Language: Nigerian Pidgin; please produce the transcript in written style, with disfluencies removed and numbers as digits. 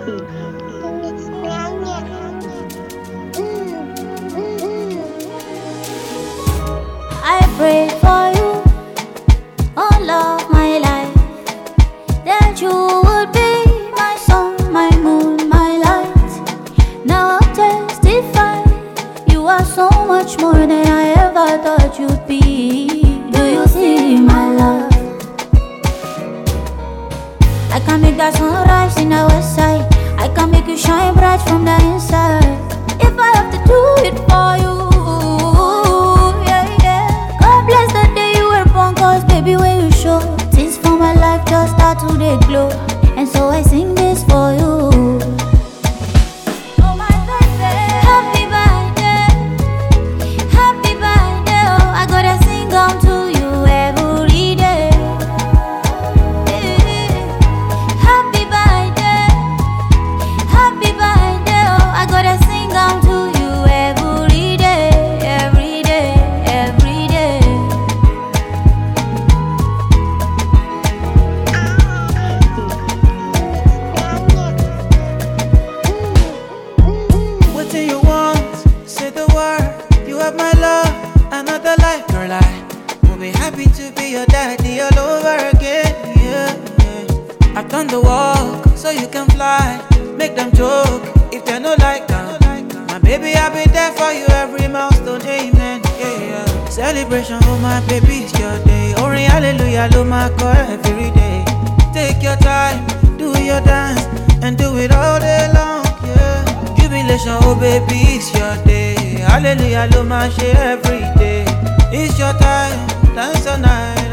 I pray for you all of my life, that you would be my sun, my moon, my light. Now I'll testify, you are so much more than I ever thought you'd be. Do you see my love? I can make that sunrise in the west side, I can make you shine bright from the inside. If I have to do it for you, bless the day you were born, cause baby when you show, things for my life just start to dey glow. And so I sing this for you. Oh my baby, happy birthday, happy birthday. Oh, I gotta sing on to you every day. Happy birthday, happy birthday. Oh, I gotta sing on to you every day, every day, every day. What do you want? Say the word. You have my love, another life, girl. I will be happy to be your daddy all over again. Yeah, yeah. I've done the walk, so you can fly. Make them joke if they no like that. My baby, I'll be there for you every milestone, amen. Yeah, yeah. Celebration, oh my baby, it's your day. Orin hallelujah, lo my call every day. Take your time, do your dance, and do it all day long. Yeah. Jubilation, oh baby, it's your day. Hallelujah, lo my share every day. It's your time, dance all night.